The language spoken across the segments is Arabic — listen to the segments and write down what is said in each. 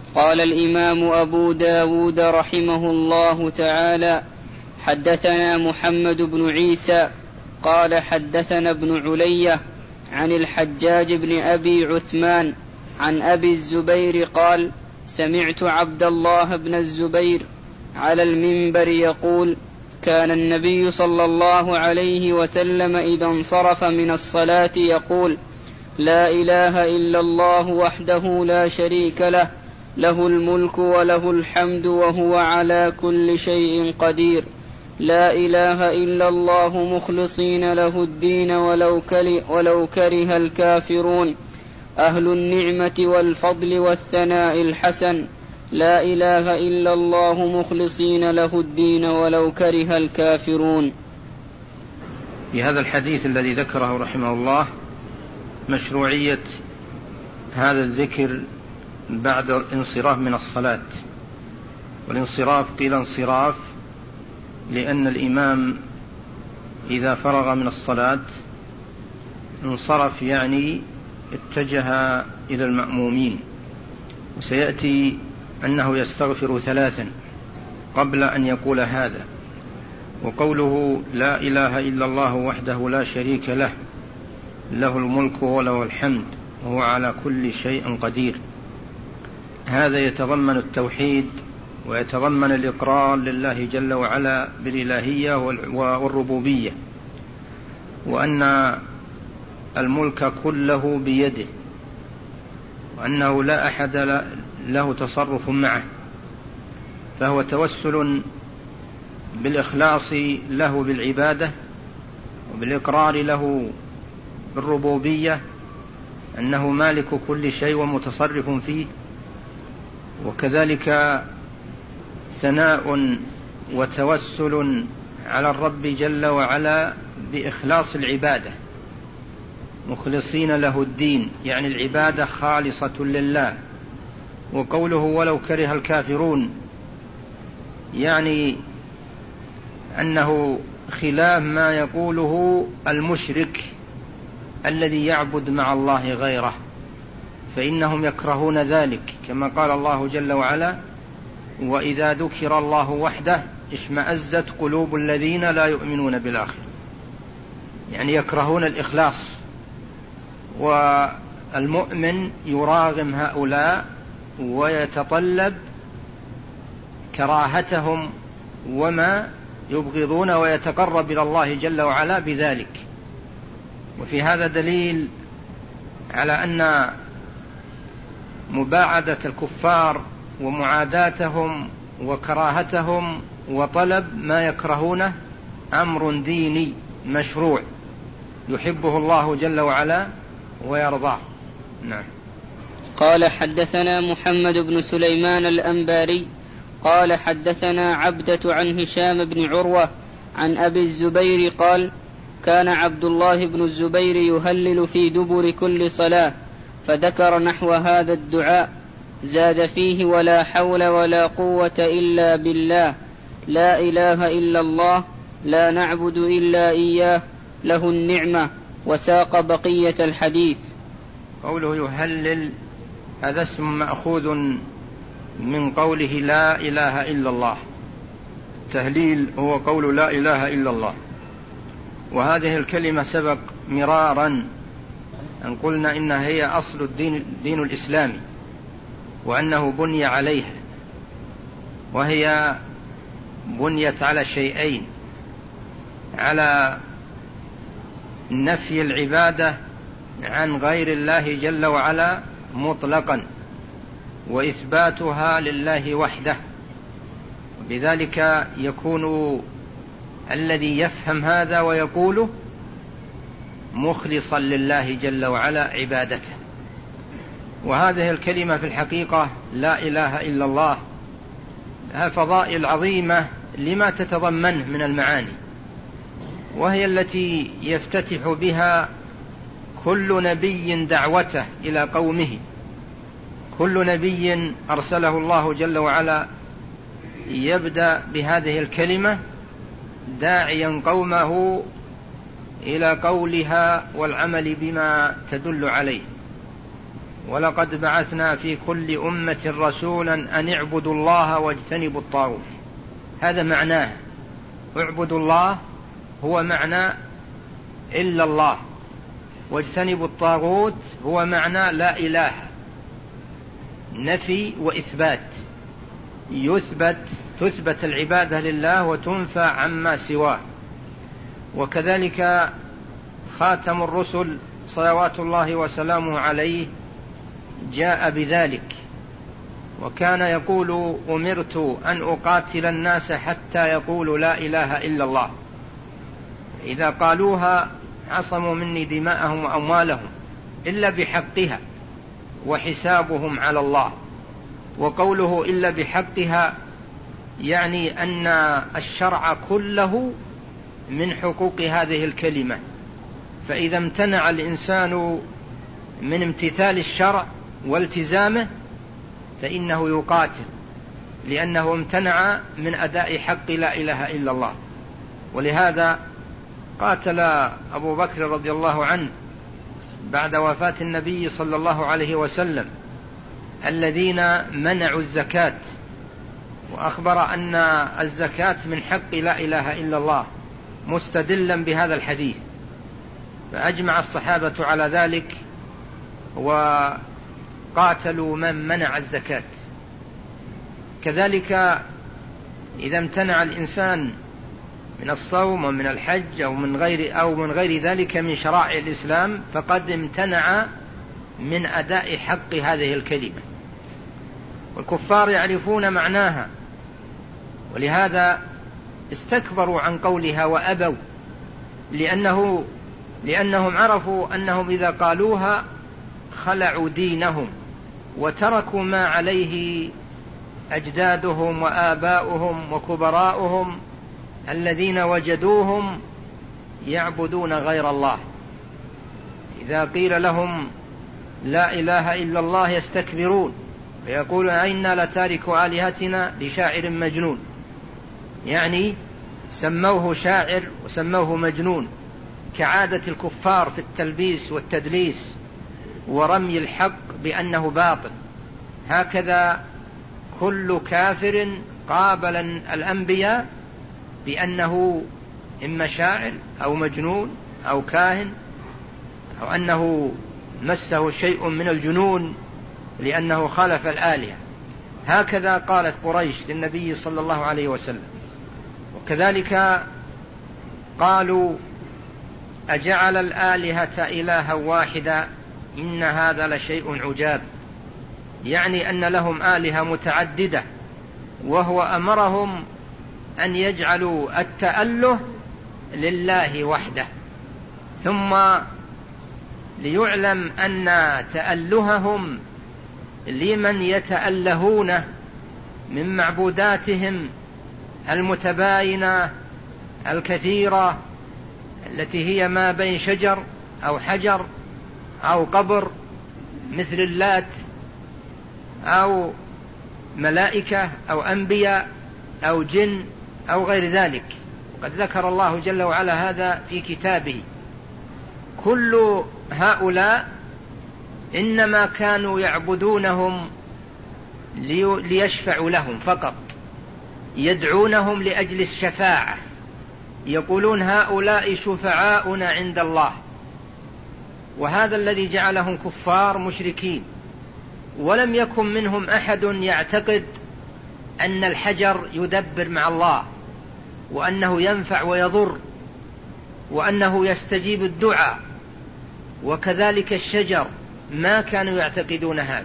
قال الإمام أبو داود رحمه الله تعالى: حدثنا محمد بن عيسى قال حدثنا ابن علية عن الحجاج بن أبي عثمان عن أبي الزبير قال: سمعت عبد الله بن الزبير على المنبر يقول: كان النبي صلى الله عليه وسلم إذا انصرف من الصلاة يقول: لا إله إلا الله وحده لا شريك له، له الملك وله الحمد وهو على كل شيء قدير، لا إله إلا الله مخلصين له الدين ولو كره الكافرون، أهل النعمة والفضل والثناء الحسن، لا إله إلا الله مخلصين له الدين ولو كره الكافرون. في هذا الحديث الذي ذكره رحمه الله مشروعية هذا الذكر بعد الانصراف من الصلاة. والانصراف قيل انصراف لأن الإمام إذا فرغ من الصلاة انصرف، يعني اتجه إلى المأمومين. وسيأتي أنه يستغفر 3 قبل أن يقول هذا. وقوله لا إله إلا الله وحده لا شريك له، له الملك وله الحمد وهو على كل شيء قدير، هذا يتضمن التوحيد ويتضمن الإقرار لله جل وعلا بالإلهية والربوبية، وأن الملك كله بيده، وأنه لا أحد له تصرف معه، فهو توسل بالإخلاص له بالعبادة وبالإقرار له بالربوبية أنه مالك كل شيء ومتصرف فيه، وكذلك ثناء وتوسل على الرب جل وعلا بإخلاص العبادة، مخلصين له الدين، يعني العبادة خالصة لله. وقوله ولو كره الكافرون، يعني أنه خلاف ما يقوله المشرك الذي يعبد مع الله غيره، فإنهم يكرهون ذلك، كما قال الله جل وعلا: وإذا ذكر الله وحده اشمأزت قلوب الذين لا يؤمنون بالآخرة، يعني يكرهون الإخلاص. والمؤمن يراغم هؤلاء ويتطلب كراهتهم وما يبغضون ويتقرب إلى الله جل وعلا بذلك. وفي هذا دليل على أن مباعدة الكفار ومعاداتهم وكراهتهم وطلب ما يكرهونه أمر ديني مشروع يحبه الله جل وعلا ويرضاه. نعم. قال حدثنا محمد بن سليمان الأنباري قال حدثنا عبدة عن هشام بن عروة عن أبي الزبير قال: كان عبد الله بن الزبير يهلل في دبر كل صلاة، فذكر نحو هذا الدعاء، زاد فيه: ولا حول ولا قوة إلا بالله، لا إله إلا الله، لا نعبد إلا إياه، له النعمة، وساق بقية الحديث. قوله يهلل هذا اسم مأخوذ من قوله لا إله إلا الله. التهليل هو قول لا إله إلا الله، وهذه الكلمة سبق مرارا أن قلنا إنها هي أصل الدين الإسلامي، وأنه بني عليها، وهي بنيت على شيئين: على نفي العبادة عن غير الله جل وعلا مطلقا، وإثباتها لله وحده. وبذلك يكون الذي يفهم هذا ويقوله مخلصا لله جل وعلا عبادته. وهذه الكلمة في الحقيقة لا إله إلا الله لها فضائل عظيمة لما تتضمنه من المعاني، وهي التي يفتتح بها كل نبي دعوته إلى قومه. كل نبي أرسله الله جل وعلا يبدأ بهذه الكلمة داعيا قومه إلى قولها والعمل بما تدل عليه. ولقد بعثنا في كل أمة رسولا أن اعبدوا الله واجتنبوا الطاغوت. هذا معناه، اعبدوا الله هو معنى إلا الله، واجتنبوا الطاغوت هو معنى لا إله، نفي وإثبات، تثبت العبادة لله وتنفى عما سواه. وكذلك خاتم الرسل صلوات الله وسلامه عليه جاء بذلك، وكان يقول: أمرت أن أقاتل الناس حتى يقولوا لا إله إلا الله، إذا قالوها عصموا مني دماءهم وأموالهم إلا بحقها وحسابهم على الله. وقوله إلا بحقها يعني أن الشرع كله من حقوق هذه الكلمة، فإذا امتنع الإنسان من امتثال الشرع والتزامه فإنه يقاتل، لأنه امتنع من أداء حق لا إله إلا الله. ولهذا قاتل أبو بكر رضي الله عنه بعد وفاة النبي صلى الله عليه وسلم الذين منعوا الزكاة، وأخبر أن الزكاة من حق لا إله إلا الله مستدلا بهذا الحديث، فأجمع الصحابة على ذلك وقاتلوا من منع الزكاة. كذلك إذا امتنع الإنسان من الصوم ومن الحج أو من غير ذلك من شرائع الإسلام فقد امتنع من أداء حق هذه الكلمة. والكفار يعرفون معناها، ولهذا استكبروا عن قولها وأبوا، لأنهم عرفوا أنهم إذا قالوها خلعوا دينهم وتركوا ما عليه أجدادهم وآباؤهم وكبراؤهم الذين وجدوهم يعبدون غير الله. إذا قيل لهم لا إله إلا الله يستكبرون فيقولون أئنا لتارك آلهتنا لشاعر مجنون، يعني سموه شاعر وسموه مجنون، كعادة الكفار في التلبيس والتدليس ورمي الحق بأنه باطل. هكذا كل كافر قابل الأنبياء بأنه إما شاعر أو مجنون أو كاهن، أو أنه مسه شيء من الجنون لأنه خالف الآلهة. هكذا قالت قريش للنبي صلى الله عليه وسلم. وكذلك قالوا أجعل الآلهة إلها واحدا إن هذا لشيء عجاب، يعني أن لهم آلهة متعددة، وهو أمرهم أن يجعلوا التأله لله وحده. ثم ليعلم أن تألههم لمن يتألهونه من معبوداتهم المتباينة الكثيرة التي هي ما بين شجر أو حجر أو قبر مثل اللات أو ملائكة أو أنبياء أو جن أو غير ذلك. وقد ذكر الله جل وعلا هذا في كتابه. كل هؤلاء إنما كانوا يعبدونهم ليشفعوا لهم فقط، يدعونهم لأجل الشفاعة، يقولون هؤلاء شفعاؤنا عند الله. وهذا الذي جعلهم كفار مشركين. ولم يكن منهم أحد يعتقد أن الحجر يدبر مع الله، وأنه ينفع ويضر، وأنه يستجيب الدعاء، وكذلك الشجر، ما كانوا يعتقدون هذا،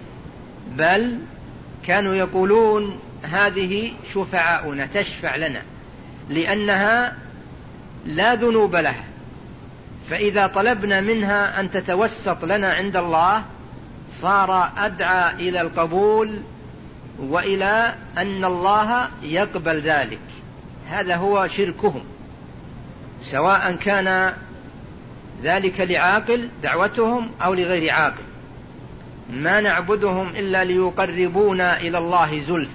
بل كانوا يقولون هذه شفعاؤنا تشفع لنا، لأنها لا ذنوب لها، فإذا طلبنا منها أن تتوسط لنا عند الله صار أدعى إلى القبول وإلى أن الله يقبل ذلك. هذا هو شركهم، سواء كان ذلك لعاقل دعوتهم أو لغير عاقل. ما نعبدهم إلا ليقربونا إلى الله زلفى.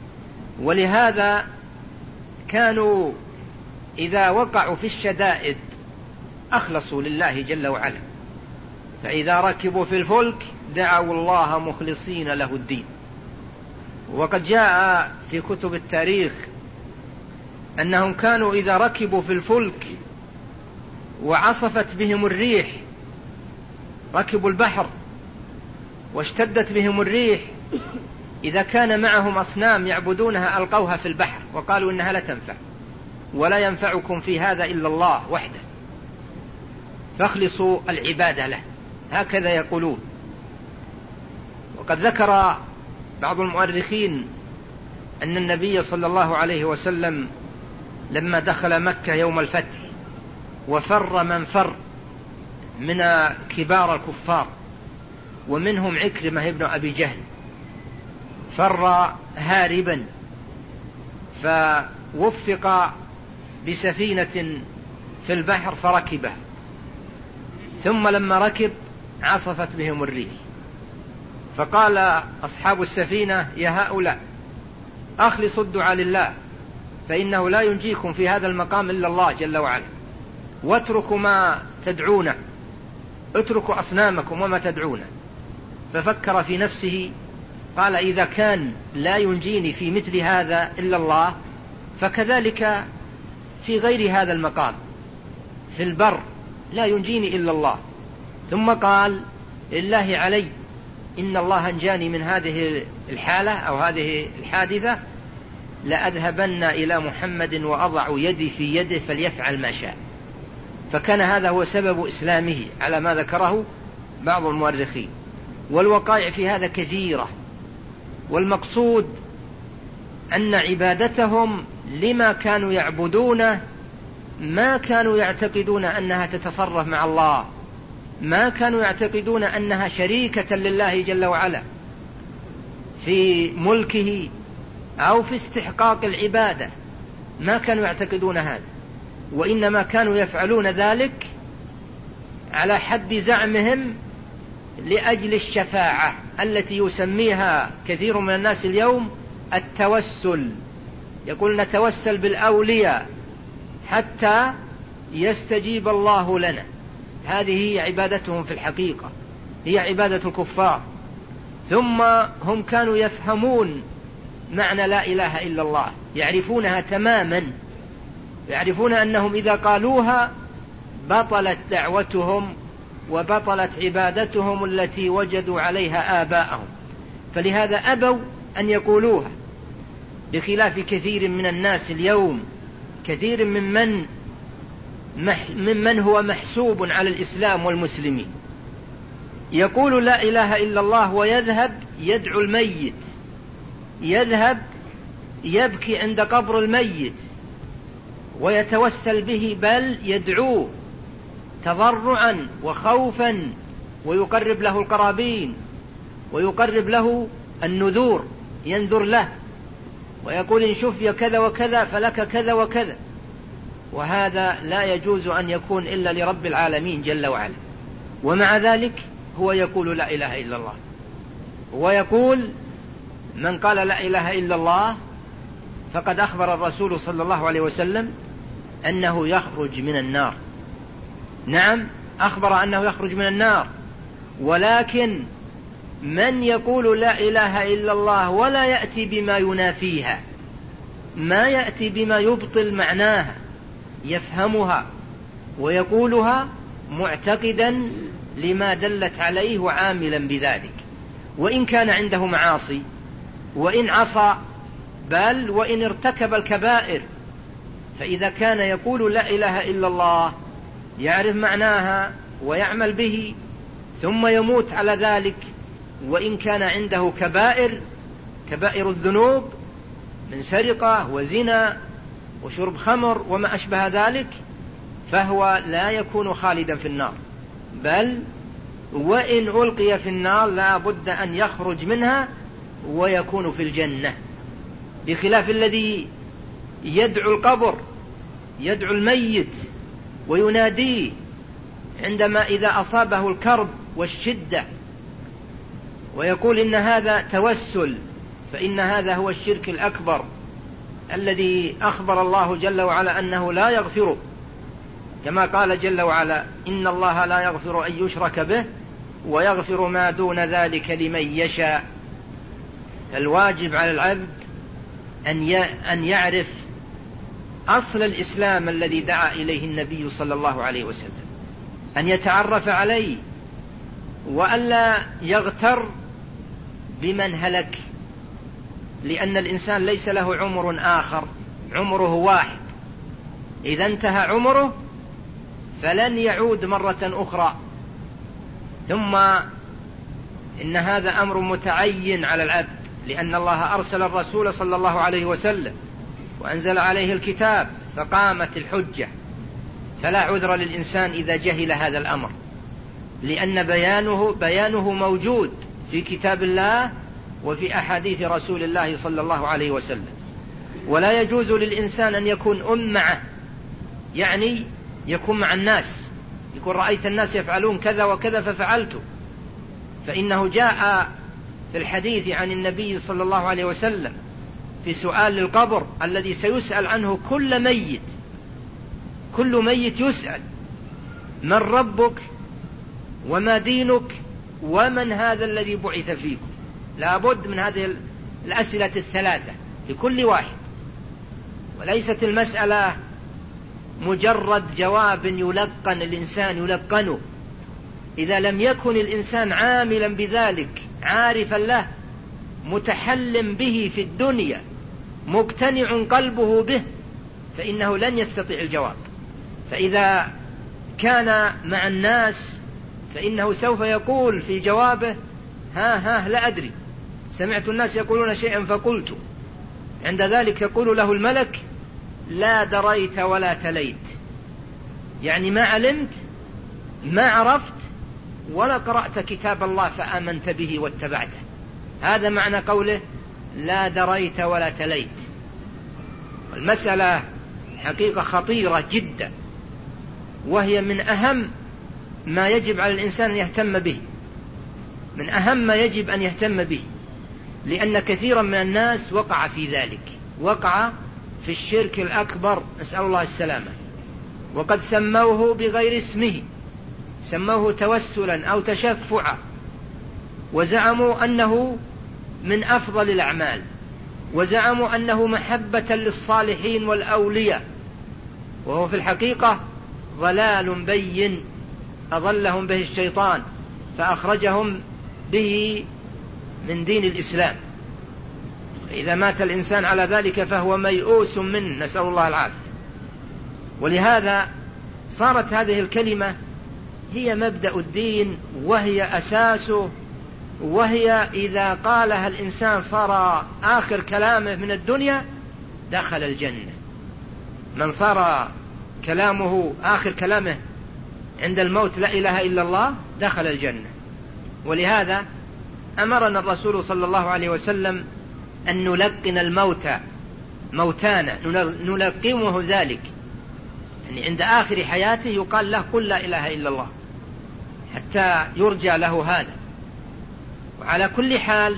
ولهذا كانوا إذا وقعوا في الشدائد أخلصوا لله جل وعلا، فإذا ركبوا في الفلك دعوا الله مخلصين له الدين. وقد جاء في كتب التاريخ أنهم كانوا إذا ركبوا في الفلك وعصفت بهم الريح، ركبوا البحر واشتدت بهم الريح، إذا كان معهم أصنام يعبدونها ألقوها في البحر وقالوا إنها لا تنفع ولا ينفعكم في هذا إلا الله وحده، فاخلصوا العبادة له، هكذا يقولون. وقد ذكر بعض المؤرخين أن النبي صلى الله عليه وسلم لما دخل مكة يوم الفتح وفر من فر من كبار الكفار ومنهم عكرمة ابن أبي جهل، فر هاربا، فوفق بسفينة في البحر فركبه، ثم لما ركب عصفت بهم الريح، فقال أصحاب السفينة: يا هؤلاء أخلصوا الدعاء لله، فإنه لا ينجيكم في هذا المقام إلا الله جل وعلا، واتركوا ما تدعون، اتركوا أصنامكم وما تدعون. ففكر في نفسه قال: إذا كان لا ينجيني في مثل هذا إلا الله، فكذلك في غير هذا المقام في البر لا ينجيني إلا الله. ثم قال: لله علي إن الله أنجاني من هذه الحالة أو هذه الحادثة لأذهبن إلى محمد وأضع يدي في يده فليفعل ما شاء. فكان هذا هو سبب إسلامه على ما ذكره بعض المؤرخين. والوقائع في هذا كثيرة، والمقصود أن عبادتهم لما كانوا يعبدونه ما كانوا يعتقدون أنها تتصرف مع الله، ما كانوا يعتقدون أنها شريكة لله جل وعلا في ملكه أو في استحقاق العبادة، ما كانوا يعتقدون هذا، وإنما كانوا يفعلون ذلك على حد زعمهم لأجل الشفاعة التي يسميها كثير من الناس اليوم التوسل. يقول: نتوسل بالأولياء حتى يستجيب الله لنا. هذه هي عبادتهم في الحقيقة، هي عبادة الكفار. ثم هم كانوا يفهمون معنى لا إله إلا الله، يعرفونها تماما، يعرفون أنهم إذا قالوها بطلت دعوتهم وبطلت عبادتهم التي وجدوا عليها آباءهم، فلهذا أبوا أن يقولوها، بخلاف كثير من الناس اليوم، كثير ممن هو محسوب على الإسلام والمسلمين، يقول لا إله إلا الله ويذهب يدعو الميت، يذهب يبكي عند قبر الميت ويتوسل به، بل يدعوه تضرعا وخوفا، ويقرب له القرابين ويقرب له النذور، ينذر له ويقول: إن شفي كذا وكذا فلك كذا وكذا. وهذا لا يجوز أن يكون إلا لرب العالمين جل وعلا. ومع ذلك هو يقول لا إله إلا الله، ويقول: من قال لا إله إلا الله فقد أخبر الرسول صلى الله عليه وسلم أنه يخرج من النار. نعم، أخبر أنه يخرج من النار، ولكن من يقول لا إله إلا الله ولا يأتي بما ينافيها، ما يأتي بما يبطل معناها، يفهمها ويقولها معتقدا لما دلت عليه وعاملا بذلك، وإن كان عنده معاصي، وإن عصى، بل وإن ارتكب الكبائر. فإذا كان يقول لا إله إلا الله يعرف معناها ويعمل به ثم يموت على ذلك، وإن كان عنده كبائر الذنوب من سرقة وزنا وشرب خمر وما أشبه ذلك، فهو لا يكون خالدا في النار، بل وإن ألقي في النار لا بد أن يخرج منها ويكون في الجنة، بخلاف الذي يدعو القبر، يدعو الميت ويناديه عندما إذا أصابه الكرب والشدة، ويقول إن هذا توسل، فإن هذا هو الشرك الأكبر الذي أخبر الله جل وعلا أنه لا يغفره، كما قال جل وعلا: إن الله لا يغفر أن يشرك به ويغفر ما دون ذلك لمن يشاء. الواجب على العبد أن يعرف أصل الإسلام الذي دعا إليه النبي صلى الله عليه وسلم، أن يتعرف عليه، وألا يغتر بمن هلك، لأن الإنسان ليس له عمر آخر، عمره واحد، إذا انتهى عمره فلن يعود مرة أخرى. ثم إن هذا أمر متعين على العبد، لأن الله أرسل الرسول صلى الله عليه وسلم وأنزل عليه الكتاب فقامت الحجة، فلا عذر للإنسان إذا جهل هذا الأمر، لأن بيانه موجود في كتاب الله وفي أحاديث رسول الله صلى الله عليه وسلم. ولا يجوز للإنسان أن يكون أمعة، يعني يكون مع الناس، يكون رأيت الناس يفعلون كذا وكذا ففعلت، فإنه جاء في الحديث عن النبي صلى الله عليه وسلم في سؤال القبر الذي سيسأل عنه كل ميت يسأل: من ربك وما دينك ومن هذا الذي بعث فيكم. لابد من هذه الأسئلة الثلاثة لكل واحد، وليست المسألة مجرد جواب يلقن الإنسان يلقنه. إذا لم يكن الإنسان عاملا بذلك، عارفا له، متحلم به في الدنيا، مقتنع قلبه به، فإنه لن يستطيع الجواب. فإذا كان مع الناس فإنه سوف يقول في جوابه: ها لا أدري، سمعت الناس يقولون شيئا فقلت. عند ذلك يقول له الملك: لا دريت ولا تليت، يعني ما علمت، ما عرفت، ولا قرأت كتاب الله فآمنت به واتبعته. هذا معنى قوله لا دريت ولا تليت. والمسألة حقيقة خطيرة جدا، وهي من أهم ما يجب على الإنسان أن يهتم به، من أهم ما يجب أن يهتم به، لأن كثيرا من الناس وقع في ذلك، وقع في الشرك الأكبر، نسأل الله السلامة، وقد سموه بغير اسمه، سموه توسلا أو تشفعا، وزعموا أنه من أفضل الأعمال، وزعموا أنه محبة للصالحين والأولياء، وهو في الحقيقة ضلال بين أضلهم به الشيطان فأخرجهم به من دين الإسلام. إذا مات الإنسان على ذلك فهو ميؤوس منه، نسأل الله العافية. ولهذا صارت هذه الكلمة هي مبدأ الدين، وهي أساسه، وهي إذا قالها الإنسان صار آخر كلامه من الدنيا دخل الجنة. من صار كلامه آخر كلامه عند الموت لا إله إلا الله دخل الجنة. ولهذا أمرنا الرسول صلى الله عليه وسلم أن نلقن الموتى موتانا، نلقمه ذلك، يعني عند آخر حياته يقال له قل لا إله إلا الله حتى يرجى له هذا. وعلى كل حال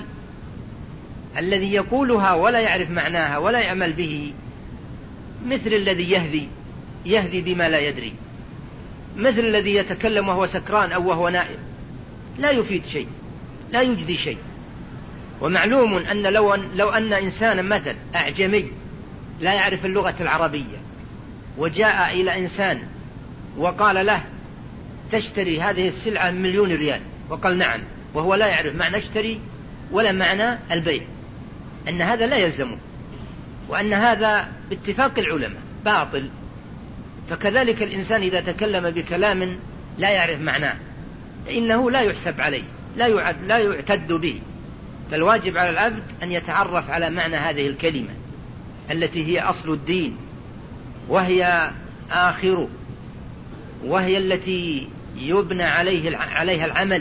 الذي يقولها ولا يعرف معناها ولا يعمل به مثل الذي يهذي بما لا يدري، مثل الذي يتكلم وهو سكران أو وهو نائم، لا يفيد شيء، لا يجدي شيء. ومعلوم أن لو أن إنسانا مثل أعجمي لا يعرف اللغة العربية وجاء إلى إنسان وقال له تشتري هذه السلعة 1,000,000 ريال، وقال نعم، وهو لا يعرف معنى اشتري ولا معنى البيع، أن هذا لا يلزمه، وأن هذا باتفاق العلماء باطل. فكذلك الإنسان إذا تكلم بكلام لا يعرف معناه فإنه لا يحسب عليه، لا يعتد به. فالواجب على العبد أن يتعرف على معنى هذه الكلمة التي هي أصل الدين، وهي آخره، وهي التي يبنى عليها العمل.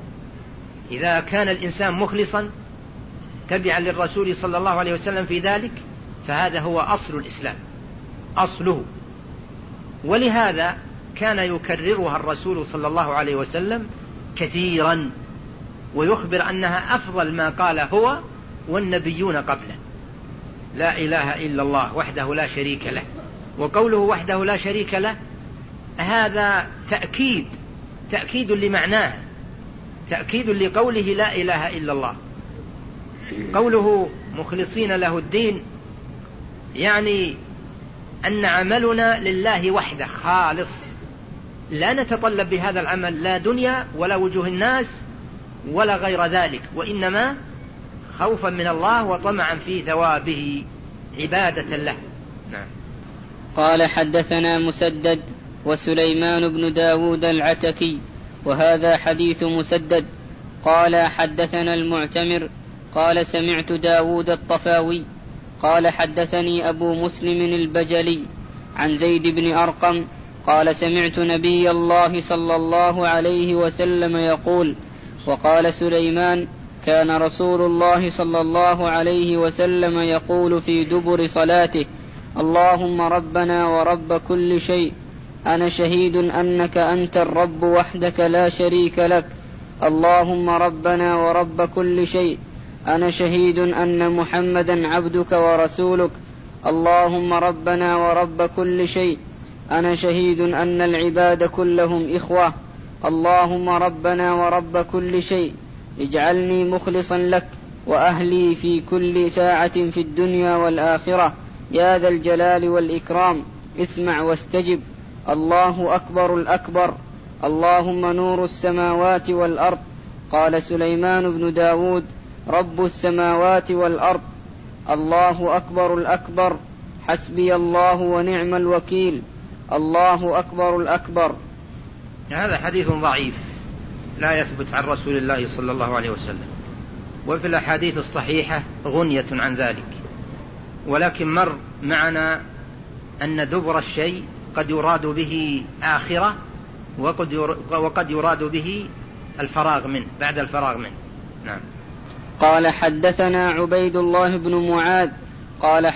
إذا كان الإنسان مخلصا تبعا للرسول صلى الله عليه وسلم في ذلك فهذا هو أصل الإسلام، أصله. ولهذا كان يكررها الرسول صلى الله عليه وسلم كثيرا، ويخبر أنها أفضل ما قال هو والنبيون قبله: لا إله إلا الله وحده لا شريك له. وقوله وحده لا شريك له هذا تأكيد لمعناها، تأكيد لقوله لا إله إلا الله. قوله مخلصين له الدين يعني أن عملنا لله وحده خالص، لا نتطلب بهذا العمل لا دنيا ولا وجوه الناس ولا غير ذلك، وإنما خوفا من الله وطمعا في ثوابه عبادة له. نعم. قال حدثنا مسدد وسليمان بن داود العتكي، وهذا حديث مسدد. قال حدثنا المعتمر قال سمعت داود الطفاوي قال حدثني أبو مسلم البجلي عن زيد بن أرقم قال سمعت نبي الله صلى الله عليه وسلم يقول. وقال سليمان كان رسول الله صلى الله عليه وسلم يقول في دبر صلاته اللهم ربنا ورب كل شيء أنا شهيد أنك أنت الرب وحدك لا شريك لك. اللهم ربنا ورب كل شيء أنا شهيد أن محمدا عبدك ورسولك. اللهم ربنا ورب كل شيء أنا شهيد أن العباد كلهم إخوة. اللهم ربنا ورب كل شيء اجعلني مخلصا لك وأهلي في كل ساعة في الدنيا والآخرة يا ذا الجلال والإكرام اسمع واستجب. الله أكبر الأكبر. اللهم نور السماوات والأرض. قال سليمان بن داود رب السماوات والأرض. الله أكبر الأكبر. حسبي الله ونعم الوكيل. الله أكبر الأكبر. هذا حديث ضعيف لا يثبت عن رسول الله صلى الله عليه وسلم، وفي الأحاديث الصحيحة غنية عن ذلك، ولكن مر معنا أن دبر الشيء قد يراد به آخرة وقد يراد به الفراغ منه بعد الفراغ منه. نعم. قال حدثنا عبيد الله بن معاذ قال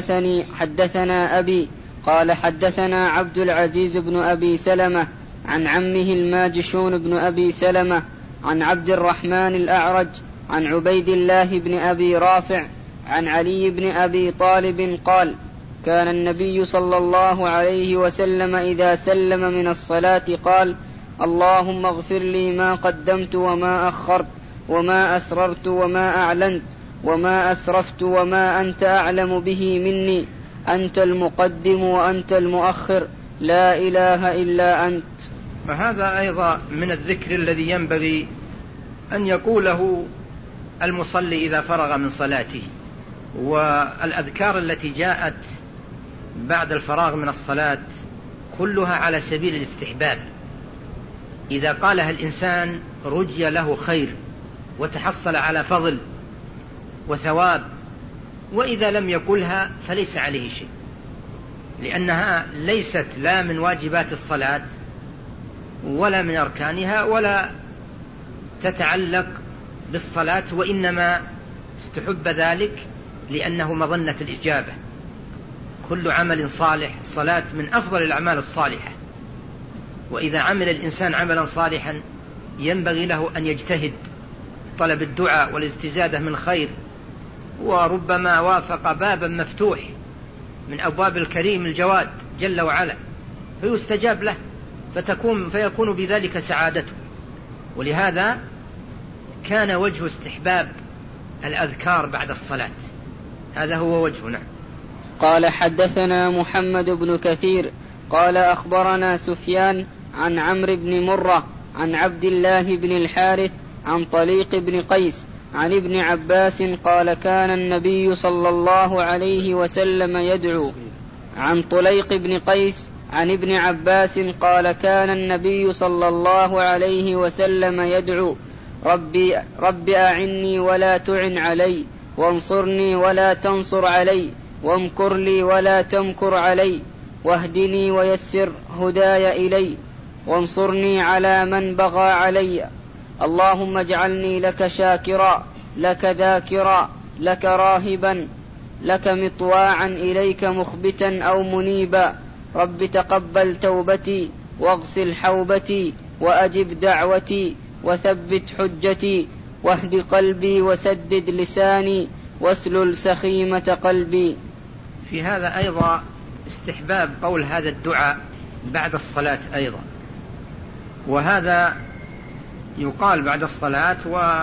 حدثنا أبي قال حدثنا عبد العزيز بن أبي سلمة عن عمه الماجشون بن أبي سلمة عن عبد الرحمن الأعرج عن عبيد الله بن أبي رافع عن علي بن أبي طالب قال كان النبي صلى الله عليه وسلم إذا سلم من الصلاة قال اللهم اغفر لي ما قدمت وما أخرت وما أسررت وما أعلنت وما أسرفت وما أنت أعلم به مني أنت المقدم وأنت المؤخر لا إله إلا أنت. فهذا أيضا من الذكر الذي ينبغي أن يقوله المصلي إذا فرغ من صلاته، والأذكار التي جاءت بعد الفراغ من الصلاة كلها على سبيل الاستحباب. إذا قالها الإنسان رجي له خير وتحصل على فضل وثواب، وإذا لم يقلها فليس عليه شيء، لأنها ليست لا من واجبات الصلاة ولا من أركانها ولا تتعلق بالصلاة، وإنما استحب ذلك لأنه مظنة الإجابة. كل عمل صالح، الصلاة من أفضل الأعمال الصالحة، وإذا عمل الإنسان عملا صالحا ينبغي له أن يجتهد في طلب الدعاء والاستزادة من خير، وربما وافق بابا مفتوح من أبواب الكريم الجواد جل وعلا فيستجاب له فيكون بذلك سعادته. ولهذا كان وجه استحباب الأذكار بعد الصلاة، هذا هو وجهنا. قال حدثنا محمد بن كثير قال أخبرنا سفيان عن عمرو بن مرة عن عبد الله بن الحارث عن طليق بن قيس عن ابن عباس قال كان النبي صلى الله عليه وسلم يدعو. عن طليق بن قيس عن ابن عباس قال كان النبي صلى الله عليه وسلم يدعو ربي أعني ولا تعن علي وانصرني ولا تنصر علي وامكر لي ولا تمكر علي واهدني ويسر هداي إلي وانصرني على من بغى علي. اللهم اجعلني لك شاكرا لك ذاكرا لك راهبا لك مطواعا إليك مخبتا أو منيبا. رب تقبل توبتي واغسل حوبتي وأجب دعوتي وثبت حجتي واهد قلبي وسدد لساني واسلل سخيمة قلبي. في هذا أيضا استحباب قول هذا الدعاء بعد الصلاة أيضا، وهذا يقال بعد الصلاة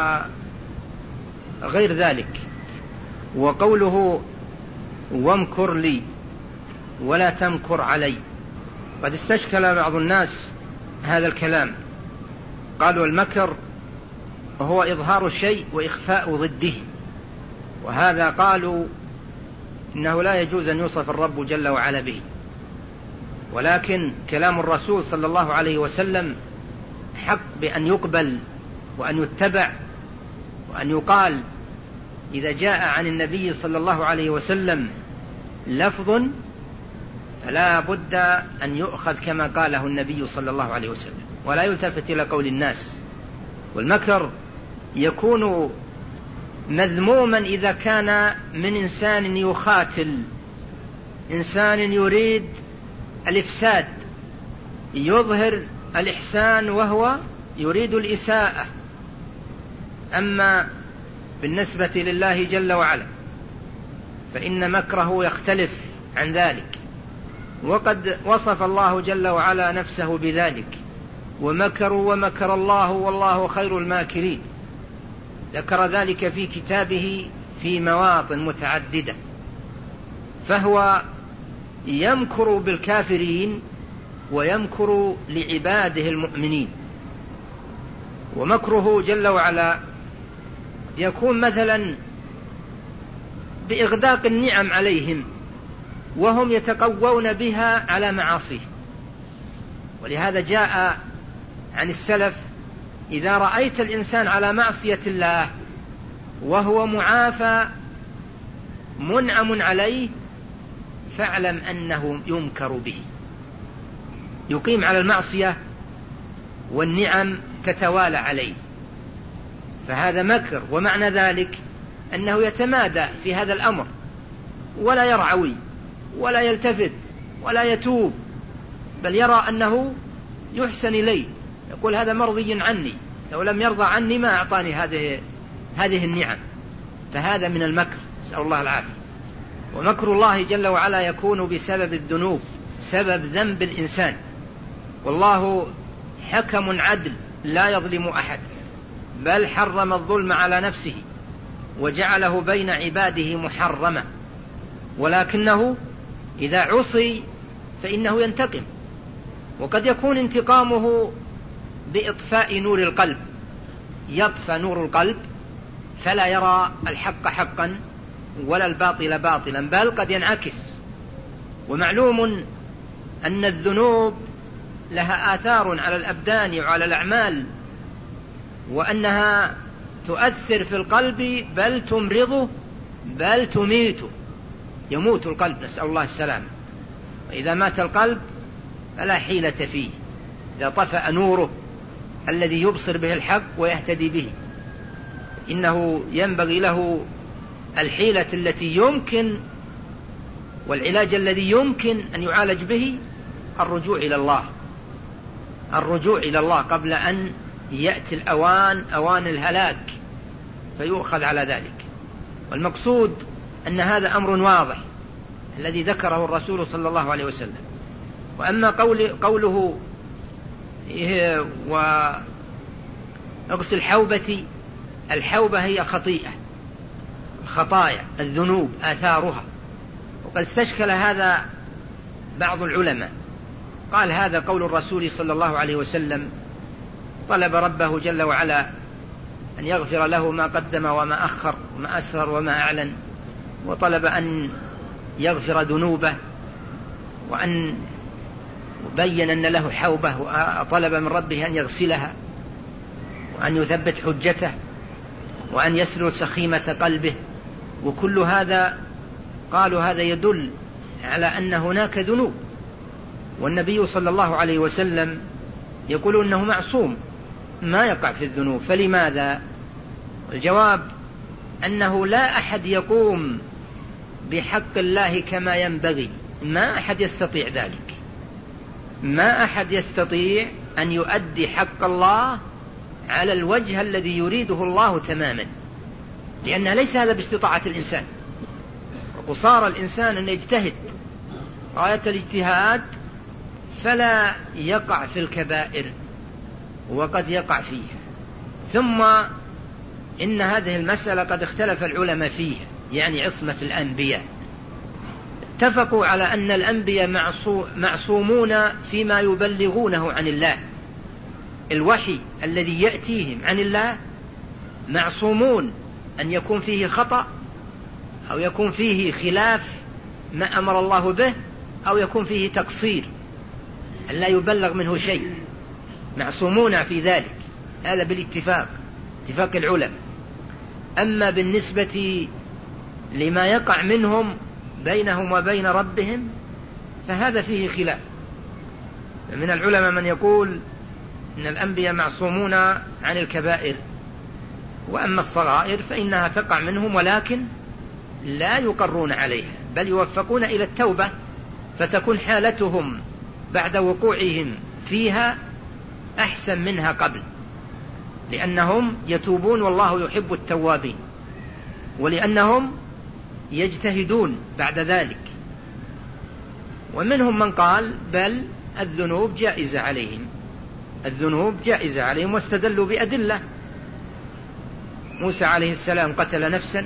وغير ذلك. وقوله وامكر لي ولا تمكر علي، قد استشكل بعض الناس هذا الكلام، قالوا المكر هو إظهار الشيء وإخفاء ضده، وهذا قالوا إنه لا يجوز أن يوصف الرب جل وعلا به، ولكن كلام الرسول صلى الله عليه وسلم حق بأن يقبل وأن يتبع وأن يقال. إذا جاء عن النبي صلى الله عليه وسلم لفظ فلا بد أن يؤخذ كما قاله النبي صلى الله عليه وسلم، ولا يلتفت إلى قول الناس. والمكر يكون مذموما إذا كان من إنسان يخاتل، إنسان يريد الإفساد، يظهر الإحسان وهو يريد الإساءة. أما بالنسبة لله جل وعلا فإن مكره يختلف عن ذلك، وقد وصف الله جل وعلا نفسه بذلك: ومكروا ومكر الله والله خير الماكرين. ذكر ذلك في كتابه في مواطن متعددة. فهو يمكر بالكافرين ويمكر لعباده المؤمنين. ومكره جل وعلا يكون مثلا بإغداق النعم عليهم وهم يتقوون بها على معاصيه. ولهذا جاء عن السلف: إذا رأيت الإنسان على معصية الله وهو معافى منعم عليه فاعلم أنه يمكر به. يقيم على المعصية والنعم تتوالى عليه، فهذا مكر. ومعنى ذلك أنه يتمادى في هذا الأمر ولا يرعوي ولا يلتفت ولا يتوب، بل يرى أنه يحسن إليه، يقول هذا مرضي عني، لو لم يرضى عني ما أعطاني هذه النعم. فهذا من المكر، نسأل الله العافية. ومكر الله جل وعلا يكون بسبب الذنوب، سبب ذنب الإنسان، والله حكم عدل لا يظلم أحد، بل حرم الظلم على نفسه وجعله بين عباده محرما، ولكنه إذا عصي فإنه ينتقم. وقد يكون انتقامه بإطفاء نور القلب، يطفى نور القلب فلا يرى الحق حقا ولا الباطل باطلا، بل قد ينعكس. ومعلوم أن الذنوب لها آثار على الأبدان وعلى الأعمال، وأنها تؤثر في القلب بل تمرضه بل تميته، يموت القلب، نسأل الله السلام. وإذا مات القلب فلا حيلة فيه، إذا طفأ نوره الذي يبصر به الحق ويهتدي به، إنه ينبغي له الحيلة التي يمكن والعلاج الذي يمكن أن يعالج به الرجوع إلى الله، الرجوع إلى الله قبل أن يأتي الأوان، أوان الهلاك، فيؤخذ على ذلك. والمقصود أن هذا أمر واضح الذي ذكره الرسول صلى الله عليه وسلم. وأما قوله واغسل حوبتي، الحوبة هي خطيئة، خطايا الذنوب آثارها. وقد استشكل هذا بعض العلماء، قال هذا قول الرسول صلى الله عليه وسلم، طلب ربه جل وعلا أن يغفر له ما قدم وما أخر وما أسرر وما أعلن، وطلب أن يغفر ذنوبه، وأن بين أن له حوبة، وطلب من ربه أن يغسلها وأن يثبت حجته وأن يسلل سخيمة قلبه. وكل هذا قالوا هذا يدل على أن هناك ذنوب، والنبي صلى الله عليه وسلم يقول أنه معصوم ما يقع في الذنوب. فلماذا؟ الجواب أنه لا أحد يقوم بحق الله كما ينبغي، ما أحد يستطيع ذلك، ما أحد يستطيع أن يؤدي حق الله على الوجه الذي يريده الله تماما، لأن ليس هذا باستطاعة الإنسان. وقصار الإنسان أن يجتهد غاية الاجتهاد فلا يقع في الكبائر، وقد يقع فيها، ثم إن هذه المسألة قد اختلف العلماء فيها، يعني عصمة الأنبياء. اتفقوا على أن الأنبياء معصومون فيما يبلغونه عن الله، الوحي الذي يأتيهم عن الله معصومون أن يكون فيه خطأ أو يكون فيه خلاف ما أمر الله به أو يكون فيه تقصير أن لا يبلغ منه شيء، معصومون في ذلك، هذا بالاتفاق، اتفاق العلماء. أما بالنسبة لما يقع منهم بينهم وبين ربهم فهذا فيه خلاف. من العلماء من يقول إن الأنبياء معصومون عن الكبائر، وأما الصغائر فإنها تقع منهم ولكن لا يقرون عليها، بل يوفقون إلى التوبة، فتكون حالتهم بعد وقوعهم فيها أحسن منها قبل، لأنهم يتوبون والله يحب التوابين، ولأنهم يجتهدون بعد ذلك. ومنهم من قال بل الذنوب جائزة عليهم، الذنوب جائزة عليهم، واستدلوا بأدلة. موسى عليه السلام قتل نفسا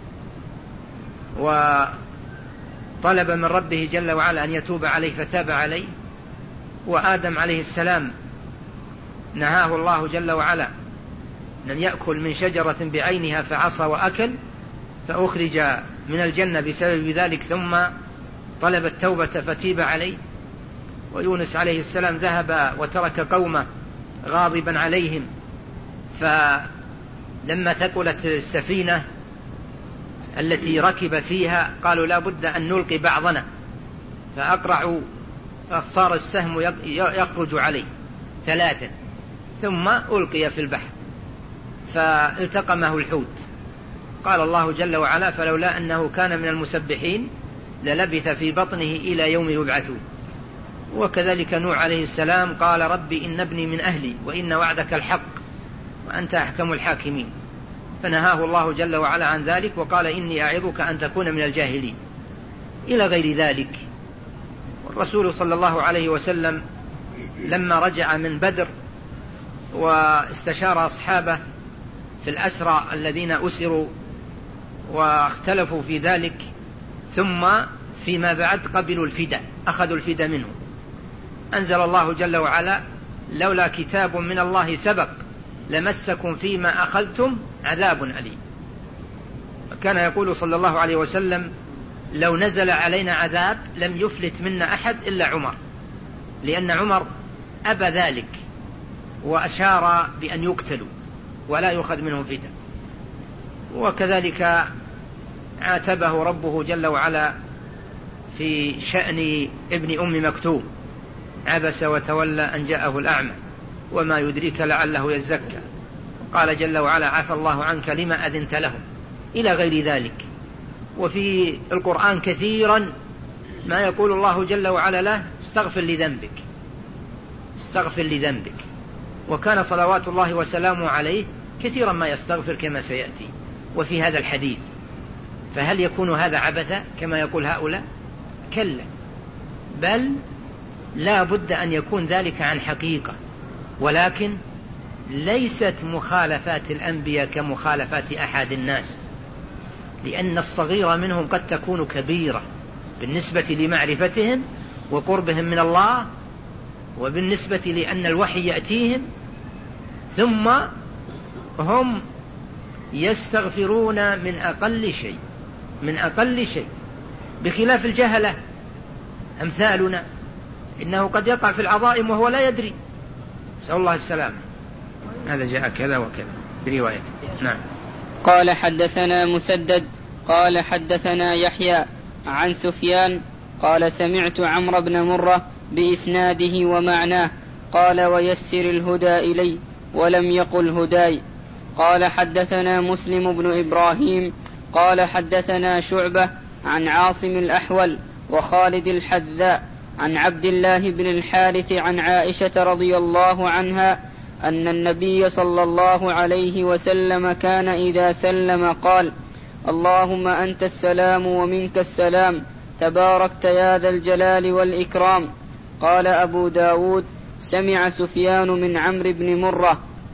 وطلب من ربه جل وعلا أن يتوب عليه فتاب عليه، وآدم عليه السلام نهاه الله جل وعلا أن يأكل من شجرة بعينها فعصى وأكل فأخرج من الجنة بسبب ذلك، ثم طلب التوبة فتيب عليه. ويونس عليه السلام ذهب وترك قومه غاضبا عليهم، فلما ثقلت السفينة التي ركب فيها قالوا لا بد أن نلقي بعضنا، فأقرعوا فصار السهم يخرج عليه 3 ثم ألقي في البحر فالتقمه الحوت. قال الله جل وعلا فلولا أنه كان من المسبحين للبث في بطنه إلى يوم يبعثون. وكذلك نوح عليه السلام قال ربي إن ابني من أهلي وإن وعدك الحق وأنت أحكم الحاكمين، فنهاه الله جل وعلا عن ذلك وقال إني أعظك أن تكون من الجاهلين إلى غير ذلك. والرسول صلى الله عليه وسلم لما رجع من بدر واستشار أصحابه في الأسرى الذين أسروا واختلفوا في ذلك، ثم فيما بعد قبلوا الفداء، أخذوا الفداء منه، أنزل الله جل وعلا لولا كتاب من الله سبق لمسكم فيما أخذتم عذاب أليم. كان يقول صلى الله عليه وسلم لو نزل علينا عذاب لم يفلت منا أحد إلا عمر، لأن عمر أبى ذلك وأشار بأن يقتلوا ولا يؤخذ منهم فداء. وكذلك عاتبه ربه جل وعلا في شأن ابن أم مكتوم، عبس وتولى أن جاءه الأعمى وما يدريك لعله يزكى، قال جل وعلا عفى الله عنك لما أذنت له، إلى غير ذلك. وفي القرآن كثيرا ما يقول الله جل وعلا له استغفر لذنبك، استغفر لذنبك. وكان صلوات الله وسلامه عليه كثيرا ما يستغفر كما سيأتي وفي هذا الحديث. فهل يكون هذا عبثا كما يقول هؤلاء؟ كلا، بل لا بد أن يكون ذلك عن حقيقة، ولكن ليست مخالفات الأنبياء كمخالفات أحد الناس، لأن الصغيرة منهم قد تكون كبيرة بالنسبة لمعرفتهم وقربهم من الله، وبالنسبة لأن الوحي يأتيهم، ثم هم يستغفرون من أقل شيء، من أقل شيء، بخلاف الجهلة أمثالنا إنه قد يقع في العظائم وهو لا يدري، نسأل الله السلامة. هذا جاء كذا وكذا برواية. نعم. قال حدثنا مسدد قال حدثنا يحيى عن سفيان قال سمعت عمرو بن مرة بإسناده ومعناه قال ويسر الهدى إلي ولم يقل هداي. قال حدثنا مسلم بن إبراهيم قال حدثنا شعبة عن عاصم الأحول وخالد الحذاء عن عبد الله بن الحارث عن عائشة رضي الله عنها أن النبي صلى الله عليه وسلم كان إذا سلم قال اللهم أنت السلام ومنك السلام تباركت يا ذا الجلال والإكرام. قال أبو داود سمع سفيان من عمرو بن مرة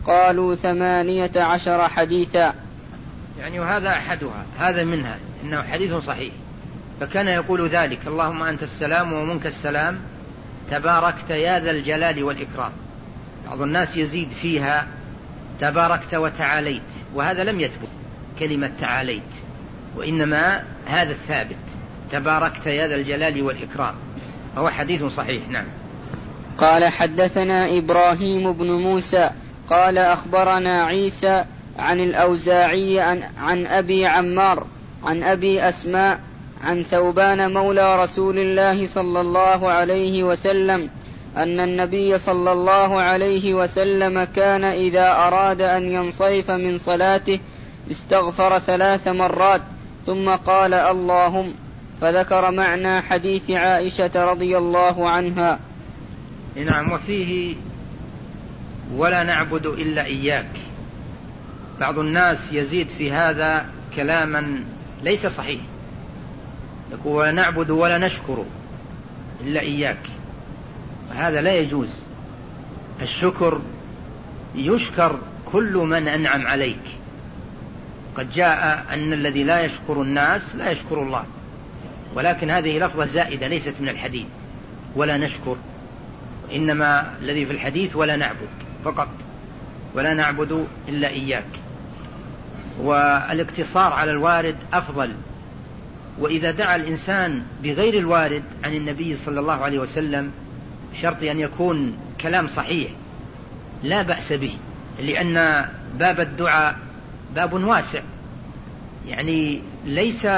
قالوا 18 حديثا. يعني وهذا أحدها، هذا منها إنه حديث صحيح، فكان يقول ذلك: اللهم أنت السلام ومنك السلام تباركت يا ذا الجلال والإكرام. بعض الناس يزيد فيها تباركت وتعاليت، وهذا لم يثبت كلمة تعاليت، وإنما هذا الثابت تباركت يا ذا الجلال والإكرام، وهو حديث صحيح. نعم. قال حدثنا إبراهيم بن موسى قال أخبرنا عيسى عن الأوزاعي عن أبي عمار عن أبي أسماء عن ثوبان مولى رسول الله صلى الله عليه وسلم أن النبي صلى الله عليه وسلم كان إذا أراد أن ينصرف من صلاته استغفر 3 مرات ثم قال اللهم، فذكر معنى حديث عائشة رضي الله عنها. نعم. وفيه ولا نعبد إلا إياك. بعض الناس يزيد في هذا كلاما ليس صحيح، يقول ولا نعبد ولا نشكر إلا إياك، هذا لا يجوز. الشكر يشكر كل من أنعم عليك. قد جاء أن الذي لا يشكر الناس لا يشكر الله، ولكن هذه لفظة زائدة ليست من الحديث ولا نشكر، إنما الذي في الحديث ولا نعبد فقط، ولا نعبد إلا إياك. والاقتصار على الوارد أفضل. وإذا دعا الإنسان بغير الوارد عن النبي صلى الله عليه وسلم شرط أن يكون كلام صحيح لا بأس به، لأن باب الدعاء باب واسع، يعني ليس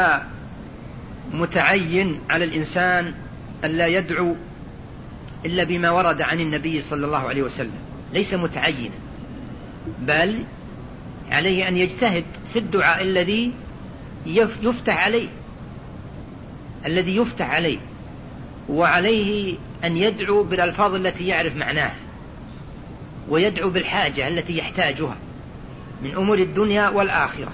متعين على الإنسان ألا يدعو إلا بما ورد عن النبي صلى الله عليه وسلم، ليس متعينا، بل عليه أن يجتهد في الدعاء الذي يفتح عليه، وعليه أن يدعو بالألفاظ التي يعرف معناها، ويدعو بالحاجة التي يحتاجها من أمور الدنيا والآخرة،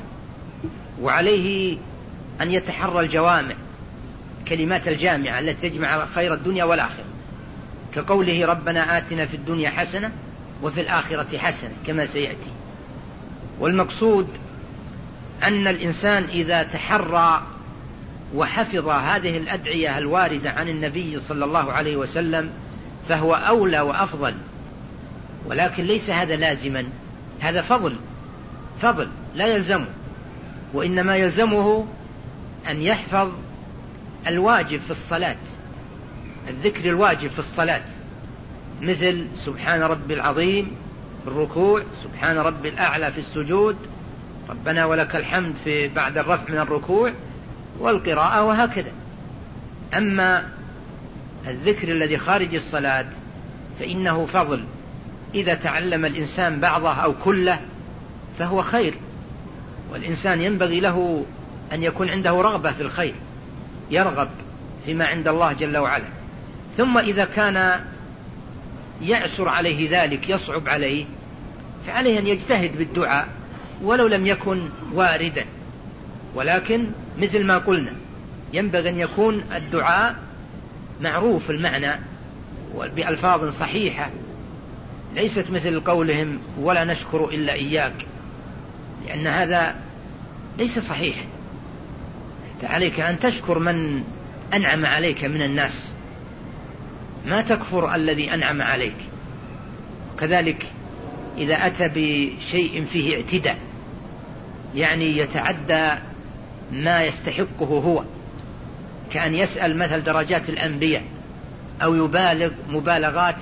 وعليه أن يتحرى الجوامع، كلمات الجامعة التي تجمع خير الدنيا والآخرة، كقوله ربنا آتنا في الدنيا حسنة وفي الآخرة حسنة كما سيأتي. والمقصود أن الإنسان إذا تحرى وحفظ هذه الأدعية الواردة عن النبي صلى الله عليه وسلم فهو أولى وأفضل، ولكن ليس هذا لازما، هذا فضل لا يلزمه، وإنما يلزمه أن يحفظ الواجب في الصلاة، الذكر الواجب في الصلاة، مثل سبحان ربي العظيم في الركوع، سبحان ربي الأعلى في السجود، ربنا ولك الحمد في بعد الرفع من الركوع والقراءة، وهكذا. أما الذكر الذي خارج الصلاة فإنه فضل، إذا تعلم الإنسان بعضه أو كله فهو خير، والإنسان ينبغي له أن يكون عنده رغبة في الخير، يرغب فيما عند الله جل وعلا. ثم إذا كان يعسر عليه ذلك، يصعب عليه، فعليه أن يجتهد بالدعاء ولو لم يكن واردا، ولكن مثل ما قلنا ينبغي أن يكون الدعاء معروف المعنى بألفاظ صحيحة، ليست مثل قولهم ولا نشكر إلا إياك، لأن هذا ليس صحيح. عليك أن تشكر من أنعم عليك من الناس، ما تكفر الذي أنعم عليك. كذلك إذا أتى بشيء فيه اعتداء، يعني يتعدى ما يستحقه هو، كأن يسأل مثل درجات الأنبياء أو يبالغ مبالغات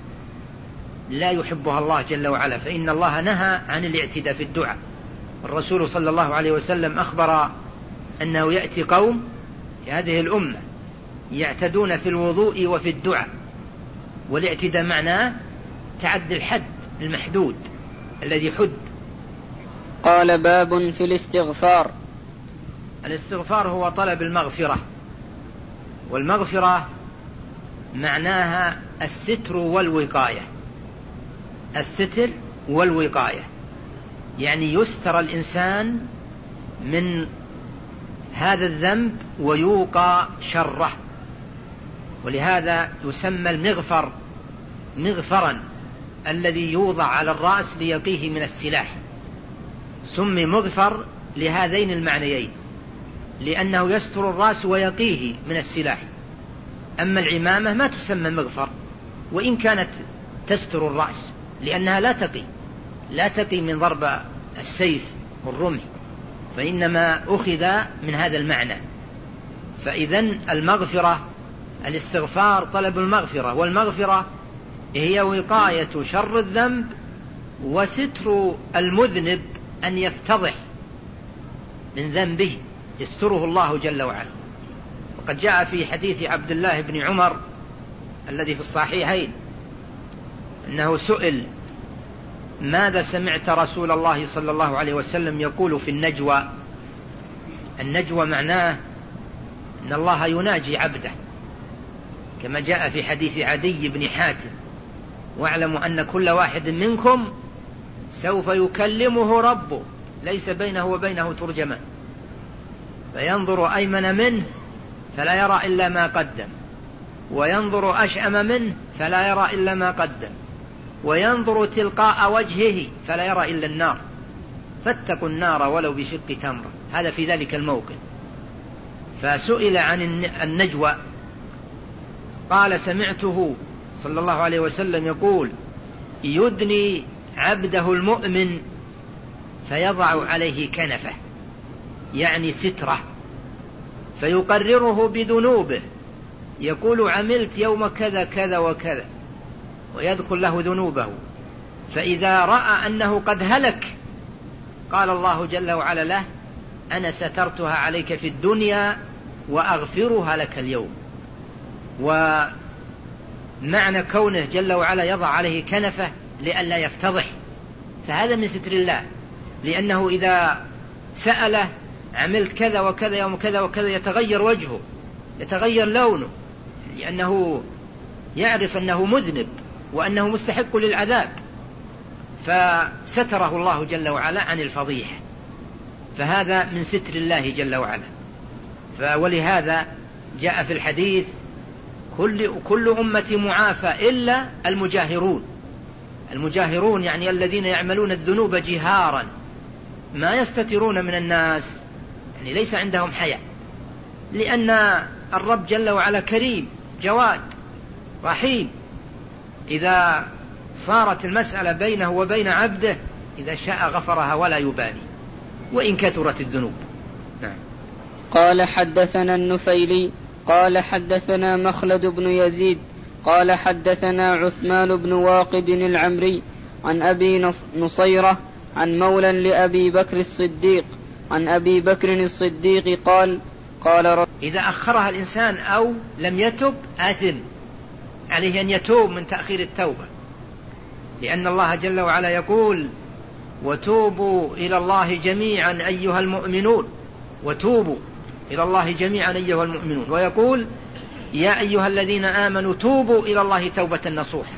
لا يحبها الله جل وعلا، فإن الله نهى عن الاعتداء في الدعاء. الرسول صلى الله عليه وسلم أخبر أنه يأتي قوم في هذه الأمة يعتدون في الوضوء وفي الدعاء، والاعتداء معناه تعدي الحد المحدود الذي حد. قال باب في الاستغفار. الاستغفار هو طلب المغفرة، والمغفرة معناها الستر والوقاية، الستر والوقاية، يعني يستر الإنسان من هذا الذنب ويوقى شره، ولهذا يسمى المغفر مغفرا، الذي يوضع على الرأس ليقيه من السلاح، سمي مغفر لهذين المعنيين، لأنه يستر الرأس ويقيه من السلاح. أما العمامة ما تسمى مغفر وإن كانت تستر الرأس، لأنها لا تقي من ضرب السيف والرمح، فإنما أخذ من هذا المعنى. فإذن المغفرة الاستغفار طلب المغفرة، والمغفرة هي وقاية شر الذنب وستر المذنب أن يفتضح من ذنبه، يستره الله جل وعلا. وقد جاء في حديث عبد الله بن عمر الذي في الصحيحين أنه سئل: ماذا سمعت رسول الله صلى الله عليه وسلم يقول في النجوى؟ النجوى معناه أن الله يناجي عبده، كما جاء في حديث عدي بن حاتم: واعلموا أن كل واحد منكم سوف يكلمه ربه ليس بينه وبينه ترجمان، فينظر أيمن منه فلا يرى إلا ما قدم، وينظر أشأم منه فلا يرى إلا ما قدم، وينظر تلقاء وجهه فلا يرى إلا النار، فاتقوا النار ولو بشق تمرة. هذا في ذلك الموقف. فسئل عن النجوى قال: سمعته صلى الله عليه وسلم يقول: يدني عبده المؤمن فيضع عليه كنفه، يعني ستره، فيقرره بذنوبه، يقول: عملت يوم كذا كذا وكذا، ويذكر له ذنوبه، فإذا رأى أنه قد هلك قال الله جل وعلا له: أنا سترتها عليك في الدنيا وأغفرها لك اليوم. ومعنى كونه جل وعلا يضع عليه كنفه لئلا يفتضح، فهذا من ستر الله، لأنه إذا سأله: عملت كذا وكذا يوم كذا وكذا، يتغير وجهه، يتغير لونه، لأنه يعرف أنه مذنب وأنه مستحق للعذاب، فستره الله جل وعلا عن الفضيحة. فهذا من ستر الله جل وعلا. ولهذا جاء في الحديث: كل أمة معافى إلا المجاهرون. المجاهرون يعني الذين يعملون الذنوب جهارا، ما يستترون من الناس، يعني ليس عندهم حياء، لأن الرب جل وعلا كريم جواد رحيم. إذا صارت المسألة بينه وبين عبده إذا شاء غفرها ولا يبالي وإن كثرت الذنوب. نعم. قال: حدثنا النفيلي قال: حدثنا مخلد بن يزيد قال: حدثنا عثمان بن واقد العمري عن أبي نصيرة عن مولى لأبي بكر الصديق عن أبي بكر الصديق قال: إذا أخرها الإنسان أو لم يتب آثم، عليه أن يتوب من تأخير التوبة، لأن الله جل وعلا يقول: وتوبوا إلى الله جميعا أيها المؤمنون، وتوبوا إلى الله جميعا أيها المؤمنون، ويقول: يا أيها الذين آمنوا توبوا إلى الله توبة نصوحا.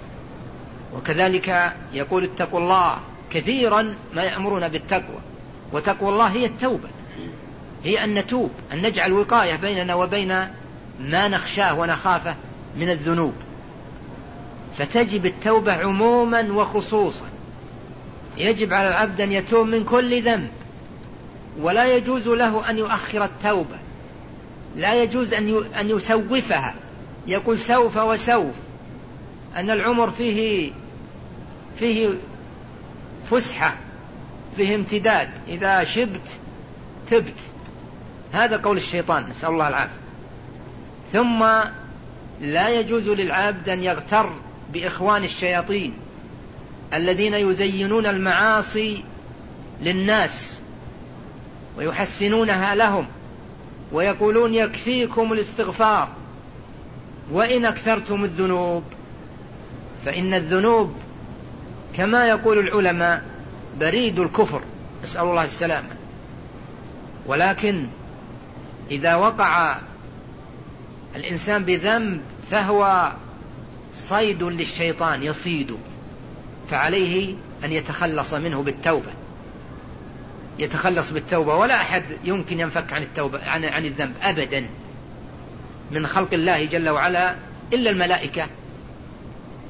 وكذلك يقول: اتقوا الله كثيرا ما يأمرون بالتقوى، وتقوى الله هي التوبة، هي أن نتوب، أن نجعل وقاية بيننا وبين ما نخشاه ونخافه من الذنوب. فتجب التوبة عموما وخصوصا، يجب على العبد أن يتوب من كل ذنب، ولا يجوز له أن يؤخر التوبة، لا يجوز أن يسوفها، يقول سوف وسوف، أن العمر فيه فسحة، فيه امتداد، إذا شبت تبت، هذا قول الشيطان، نسأل الله العافية. ثم لا يجوز للعبد أن يغتر بإخوان الشياطين الذين يزينون المعاصي للناس ويحسنونها لهم، ويقولون: يكفيكم الاستغفار وإن أكثرتم الذنوب. فإن الذنوب كما يقول العلماء بريد الكفر، نسأل الله السلامة. ولكن إذا وقع الإنسان بذنب فهو صيد للشيطان يصيد، فعليه أن يتخلص منه بالتوبة، يتخلص بالتوبة. ولا أحد يمكن ينفك عن التوبة عن الذنب أبدا من خلق الله جل وعلا إلا الملائكة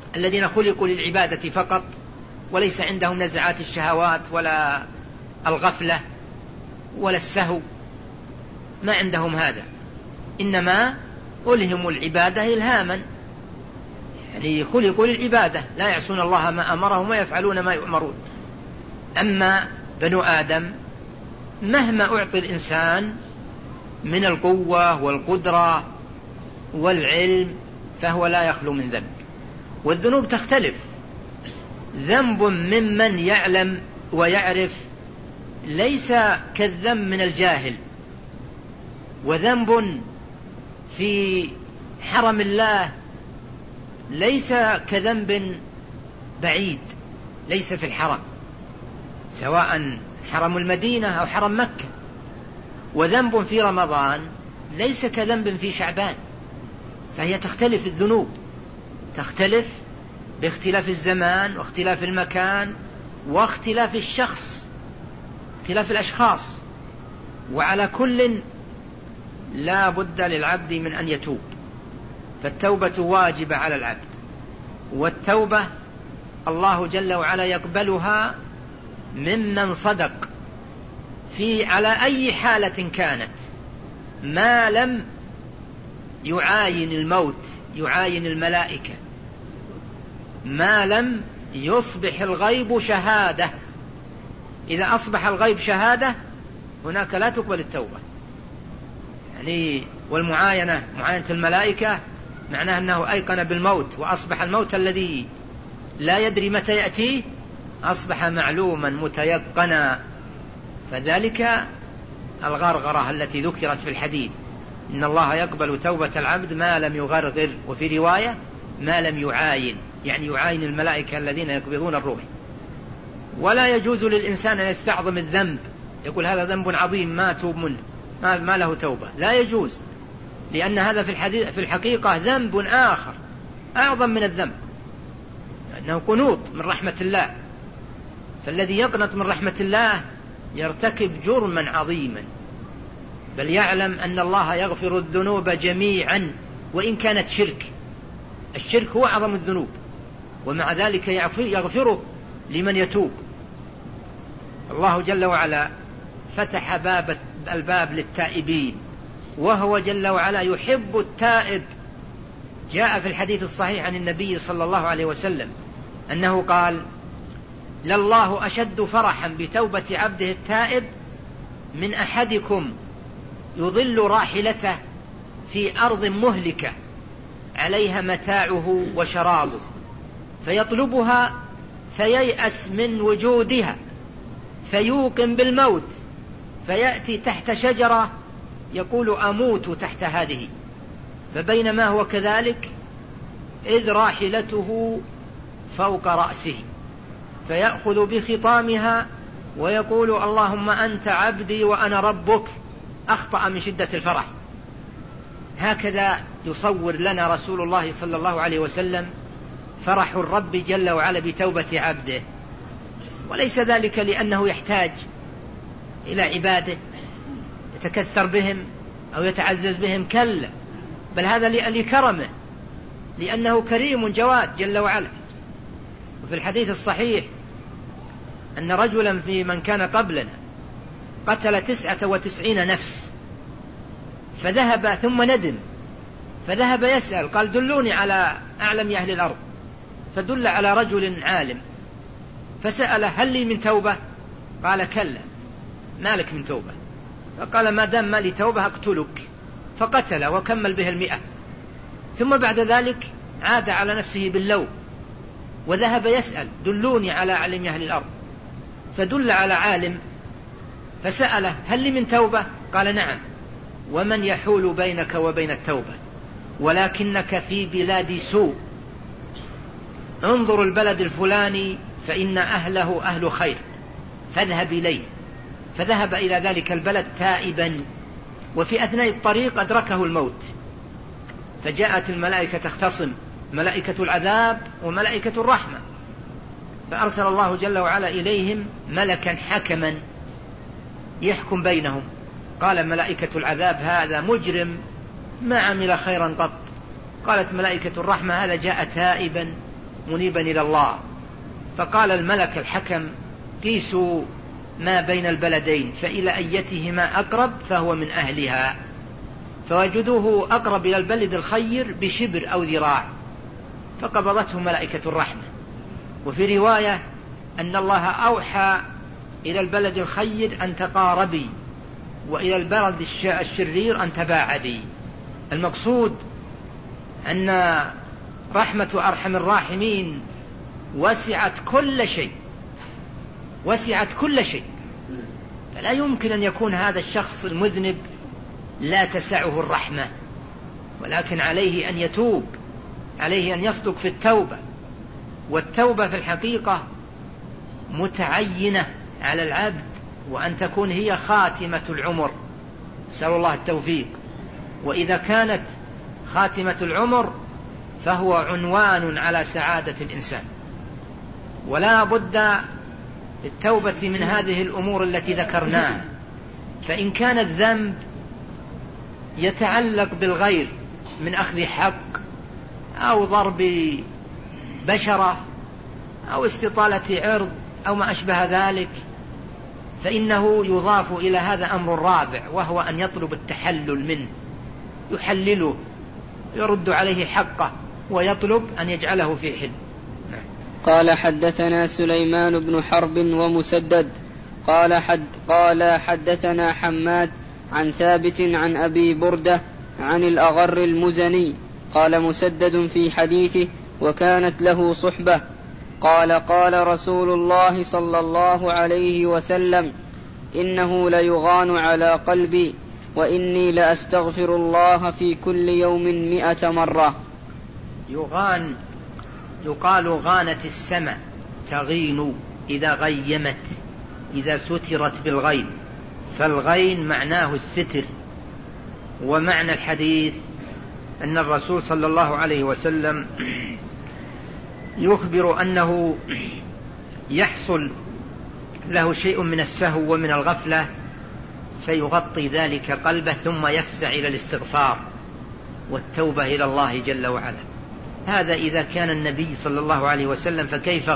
الذين خلقوا للعبادة فقط وليس عندهم نزعات الشهوات ولا الغفلة ولا السهو، ما عندهم هذا، إنما ألهموا العبادة إلهاما، يعني خلقوا للعبادة لا يعصون الله ما أمرهم ويفعلون ما يؤمرون. أما بنو آدم مهما أعطي الإنسان من القوة والقدرة والعلم فهو لا يخلو من ذنب، والذنوب تختلف. ذنب ممن يعلم ويعرف ليس كالذنب من الجاهل، وذنب في حرم الله ليس كذنب بعيد ليس في الحرم، سواء حرم المدينة أو حرم مكة. وذنب في رمضان ليس كذنب في شعبان، فهي تختلف. الذنوب تختلف باختلاف الزمان واختلاف المكان واختلاف الشخص، اختلاف الأشخاص. وعلى كل لا بد للعبد من أن يتوب، فالتوبة واجبة على العبد، والتوبة الله جل وعلا يقبلها ممن صدق في على أي حالة كانت، ما لم يعاين الموت، يعاين الملائكة، ما لم يصبح الغيب شهادة. إذا أصبح الغيب شهادة هناك لا تقبل التوبة. يعني والمعاينة، معاينة الملائكة معناه أنه أيقن بالموت، وأصبح الموت الذي لا يدري متى يأتيه أصبح معلوما متيقنا. فذلك الغرغرة التي ذكرت في الحديث، إن الله يقبل توبة العبد ما لم يغرغر، وفي رواية ما لم يعاين، يعني يعاين الملائكة الذين يقبضون الروح. ولا يجوز للإنسان أن يستعظم الذنب، يقول هذا ذنب عظيم ما توب منه، ما له توبة، لا يجوز، لأن هذا في الحقيقة ذنب آخر أعظم من الذنب، أنه قنوط من رحمة الله. فالذي يقنط من رحمة الله يرتكب جرما عظيما، بل يعلم أن الله يغفر الذنوب جميعا وإن كانت شرك. الشرك هو أعظم الذنوب، ومع ذلك يغفره لمن يتوب. الله جل وعلا فتح الباب للتائبين، وهو جل وعلا يحب التائب. جاء في الحديث الصحيح عن النبي صلى الله عليه وسلم أنه قال: لله أشد فرحا بتوبة عبده التائب من أحدكم يظل راحلته في أرض مهلكة عليها متاعه وشرابه فيطلبها فييأس من وجودها فيوقن بالموت، فيأتي تحت شجرة يقول أموت تحت هذه، فبينما هو كذلك إذ راحلته فوق رأسه فيأخذ بخطامها ويقول اللهم أنت عبدي وأنا ربك، أخطأ من شدة الفرح. هكذا يصور لنا رسول الله صلى الله عليه وسلم فرح الرب جل وعلا بتوبة عبده، وليس ذلك لأنه يحتاج إلى عباده يتكثر بهم أو يتعزز بهم، كلا، بل هذا لكرمه، لأنه كريم جواد جل وعلا. وفي الحديث الصحيح أن رجلا في من كان قبلنا قتل 99 نفس، فذهب ثم ندم، فذهب يسأل، قال دلوني على أعلم أهل الأرض، فدل على رجل عالم، فسأل هل لي من توبة؟ قال كلا، ما لك من توبة. فقال ما دام ما لي توبة أقتلك، فقتل وكمل به 100. ثم بعد ذلك عاد على نفسه باللوم وذهب يسأل دلوني على أعلم أهل الأرض، فدل على عالم، فسأله هل لي من توبة؟ قال نعم، ومن يحول بينك وبين التوبة؟ ولكنك في بلاد سوء، انظر البلد الفلاني فإن أهله أهل خير فاذهب إليه. فذهب إلى ذلك البلد تائبا، وفي أثناء الطريق أدركه الموت، فجاءت الملائكة تختصم، ملائكة العذاب وملائكة الرحمة، فأرسل الله جل وعلا إليهم ملكا حكما يحكم بينهم. قال ملائكة العذاب هذا مجرم ما عمل خيرا قط، قالت ملائكة الرحمة هذا جاء تائبا منيبا إلى الله. فقال الملك الحكم: قيسوا ما بين البلدين فإلى أيتهما أقرب فهو من أهلها، فوجدوه أقرب إلى البلد الخير بشبر أو ذراع، فقبضته ملائكة الرحمة. وفي رواية أن الله أوحى إلى البلد الخير أن تقاربي، وإلى البلد الشرير أن تباعدي. المقصود أن رحمة أرحم الراحمين وسعت كل شيء، وسعت كل شيء، فلا يمكن أن يكون هذا الشخص المذنب لا تسعه الرحمة، ولكن عليه أن يتوب، عليه أن يصدق في التوبة. والتوبة في الحقيقة متعينة على العبد، وأن تكون هي خاتمة العمر، نسأل الله التوفيق. وإذا كانت خاتمة العمر فهو عنوان على سعادة الإنسان، ولا بد للتوبة من هذه الأمور التي ذكرناها. فإن كان الذنب يتعلق بالغير من أخذ حق أو ضرب بشرة أو استطالة عرض أو ما أشبه ذلك، فإنه يضاف إلى هذا أمر رابع، وهو أن يطلب التحلل منه، يحلله، يرد عليه حقه، ويطلب أن يجعله في حل. قال حدثنا سليمان بن حرب ومسدد قال حدثنا حماد عن ثابت عن أبي بردة عن الأغر المزني قال مسدد في حديثه: وكانت له صحبة، قال رسول الله صلى الله عليه وسلم: إنه ليغان على قلبي، وإني لأستغفر الله في كل يوم 100 مرة. يغان يقال غانت السماء، تغين إذا غيمت، إذا سترت بالغيم، فالغين معناه الستر. ومعنى الحديث أن الرسول صلى الله عليه وسلم يخبر أنه يحصل له شيء من السهو ومن الغفلة فيغطي ذلك قلبه، ثم يفزع إلى الاستغفار والتوبة إلى الله جل وعلا. هذا إذا كان النبي صلى الله عليه وسلم، فكيف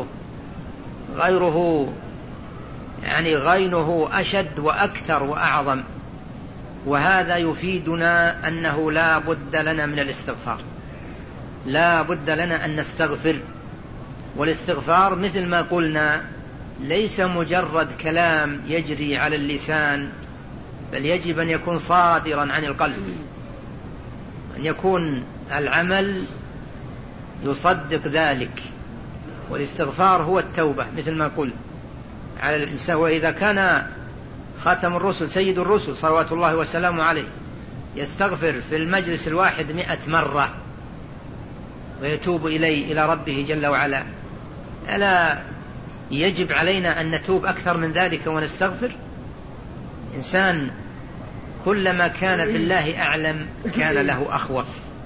غيره يعني غينه أشد وأكثر وأعظم. وهذا يفيدنا أنه لا بد لنا من الاستغفار، لا بد لنا أن نستغفر. والاستغفار مثل ما قلنا ليس مجرد كلام يجري على اللسان، بل يجب أن يكون صادرا عن القلب، أن يكون العمل يصدق ذلك. والاستغفار هو التوبة مثل ما قلت على الإنسان. وإذا كان خاتم الرسل سيد الرسل صلوات الله وسلامه عليه يستغفر في المجلس الواحد 100 مرة ويتوب إلى ربه جل وعلا، ألا يجب علينا أن نتوب أكثر من ذلك ونستغفر؟ إنسان كلما كان بالله أعلم كان له أخوف.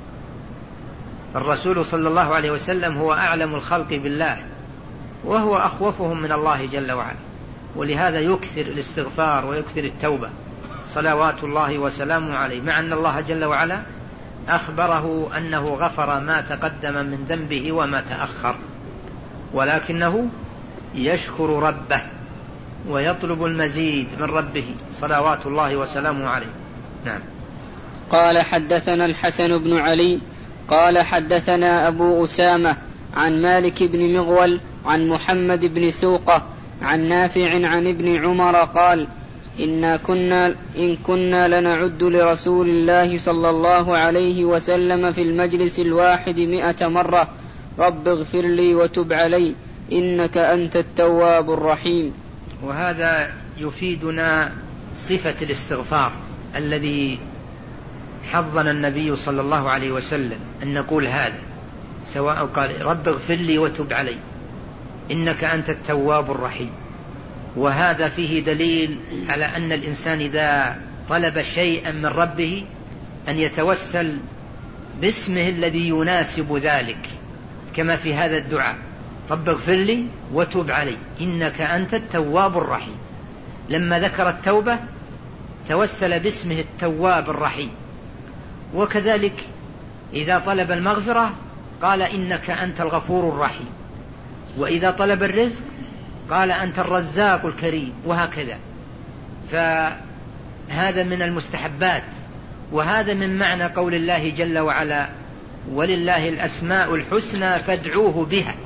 الرسول صلى الله عليه وسلم هو أعلم الخلق بالله، وهو أخوفهم من الله جل وعلا، ولهذا يكثر الاستغفار ويكثر التوبة صلوات الله وسلامه عليه، مع أن الله جل وعلا أخبره أنه غفر ما تقدم من ذنبه وما تأخر، ولكنه يشكر ربه ويطلب المزيد من ربه صلوات الله وسلامه عليه. نعم. قال حدثنا الحسن بن علي قال حدثنا أبو أسامة عن مالك بن مغول عن محمد بن سوقة عن نافع عن ابن عمر قال: إن كنا لنعد لرسول الله صلى الله عليه وسلم في المجلس الواحد 100 مرة: رب اغفر لي وتب علي إنك أنت التواب الرحيم. وهذا يفيدنا صفة الاستغفار الذي حضنا النبي صلى الله عليه وسلم أن نقول هذا، سواء قال رب اغفر لي وتب علي إنك أنت التواب الرحيم. وهذا فيه دليل على أن الإنسان إذا طلب شيئا من ربه أن يتوسل باسمه الذي يناسب ذلك، كما في هذا الدعاء: رب اغفر لي وتب علي إنك أنت التواب الرحيم. لما ذكر التوبة توسل باسمه التواب الرحيم. وكذلك إذا طلب المغفرة قال إنك أنت الغفور الرحيم، وإذا طلب الرزق قال أنت الرزاق الكريم، وهكذا. فهذا من المستحبات، وهذا من معنى قول الله جل وعلا: ولله الأسماء الحسنى فادعوه بها.